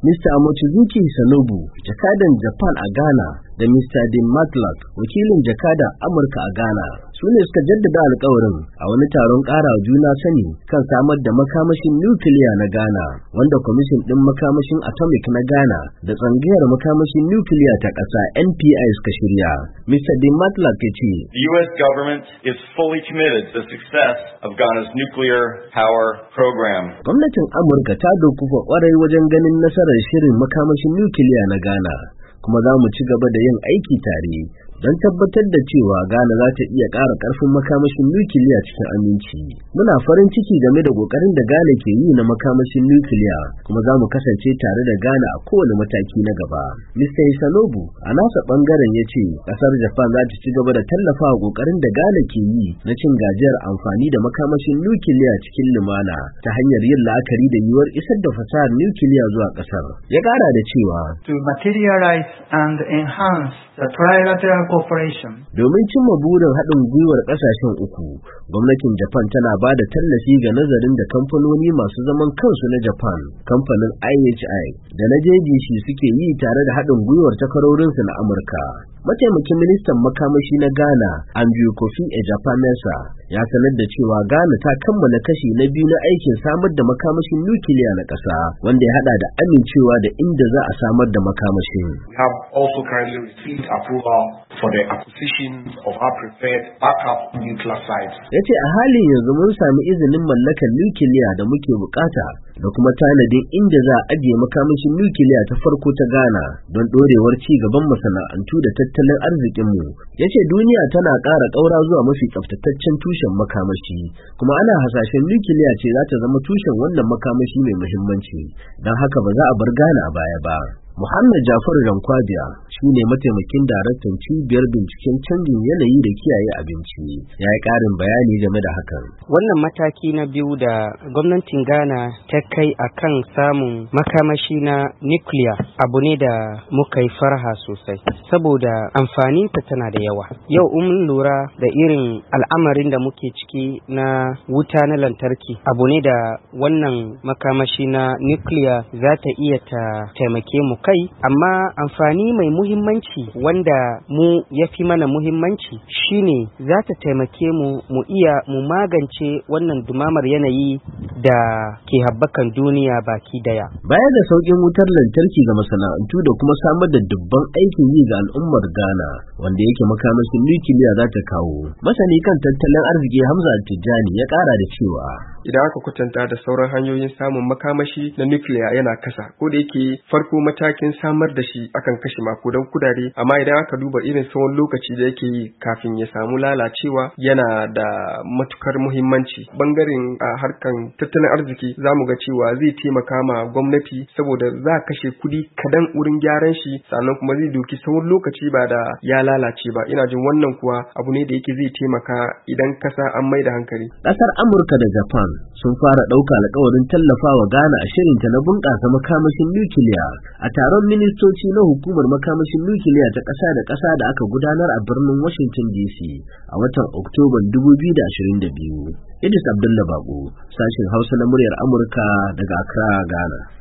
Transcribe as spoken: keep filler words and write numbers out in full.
Mister Mochizuki Sanobu, jakadan Japan a Ghana, da Mister Dean Matlock, wakilin jakada Amurka a Ghana, su ne suka jaddada alƙawarin a wani taron ƙara juna sani kan samar da makamashin nukiliya na Ghana, wanda kwamishin ɗin makamashin atomic na Ghana da tsangayar makamashin nukiliya ta ƙasa N P I suka shirya. Mister Dean Matlock ya ce, The U S government is fully committed to the success of Ghana's nuclear power program. Gwamnatin Amurka ta dokufa ƙwarai wajen ganin nasarar shirin makamashin nukiliya na Ghana, kuma za mu ci gaba da yin aiki tare don tabbatar da cewa Ghana za ta iya ƙara ƙarfin makamashin nukiliya cikin aminci. Muna farin ciki game da ƙoƙarin da Ghana ke yi na makamashin nukiliya, kuma za mu kasance tare da Ghana a kowane mataki na gaba. Mister Isanobu a nasa ɓangaren ya ce ƙasar Japan za ta ci gaba da tallafawa ƙoƙarin da Ghana ke yi na cin gajiyar amfani da makamashin nukiliya cikin lumana ta hanyar yin la'akari da yiwuwar isar da fasahar nukiliya zuwa ƙasar. Ya ƙara da cewa, To materialize and enhance the trilateral cooperation. Domin cimma burin haɗin gwiwar ƙasashen uku, gwamnatin Japan tana ba da tallafi ga nazarin da kamfanoni masu zaman kansu na Japan, kamfanin I H I da na J D C suke yi tare da haɗin gwiwar takwarorinsu na Amurka. Mataimakin ministan makamashi na Ghana, Andrew Kofi Ejapanesa, ya sanar da cewa Ghana ta kammala kashi na biyu na aikin samar da makamashin nukiliya na ƙasa, wanda ya haɗa da amincewa da inda za a samar da makamashin. We have also currently received approval for the acquisition of our preferred backup nuclear sites. Ya ce a halin yanzu mun sami izinin mallakar nukiliya da muke bukata da kuma tanadin inda za a ajiye makamashin nukiliya ta farko ta Ghana don ɗorewar ci gaban masana'antu da tattalin arzikinmu. Ya ce duniya tana ƙara ƙaura zuwa mafi tsaftataccen tushen makamashi, kuma ana hasashen nukiliya ce za ta zama tushen wannan makamashi mai muhimmanci, don haka ba za a bar Ghana a baya ba. Muhammad Jafar Jankwabiya shi ne mataimakin daraktan cibiyar binciken canjin yanayi da kiyaye abinci, ya yi ƙarin bayani game da hakan. Wannan mataki na biyu da gwamnatin Ghana ta kai akan samun makamashi na nukiliya abu ne da muka yi farha sosai, saboda amfaninta tana da yawa. Yau mun lura da irin al'amarin da muke ciki na wuta na lantarki, abu ne da wannan makamashi na nukiliya za ta iya ta taimake mu kai, amma amfani mai muhimmanci wanda mu ya fi mana muhimmanci shine za ta taimake mu mu iya mu magance wannan dumamar yanayi da ke habbakan duniya baki daya. Baya da sauƙin wutar lantarki ga masana'antu da kuma samar da dubban aikin yi ga al'ummar Ghana, wanda yake makamashin nukiliya za ta kawo, masani kan tattalin arziki Hamza Tijjani ya ƙara da cewa, idan aka kwatanta da sauran hanyoyin samun makamashi na nukiliya yana kasa, ko da yake farko matakin samar da shi akan kashe makudan kudade, amma idan aka duba irin tsawon lokaci da yake yi kafin ya samu lalacewa yana da matukar muhimmanci. Bangaren a harkan tattalin arziki za mu ga cewa zai taimaka ma gwamnati, saboda za a kashe kudi kadan wurin gyaran shi, sannan kuma zai doki tsawon lokaci ba da ya lalace ba. Ina jin wannan kuwa abu ne da yake zai taimaka idan kasa an mai da hankali. Ƙasar Amurka da Japan sun fara ɗauka alƙawarin tallafawa Ghana a shirinta na bunƙasa makamashin nukiliya a taron ministoci na hukumar makamashin nukiliya ta ƙasa da ƙasa da aka gudanar a birnin Washington D C a watan Oktoban dubu biyu da ashirin da biyu. Idris Abdullah Bako, sashin Hausa na muryar Amurka daga Accra, Ghana.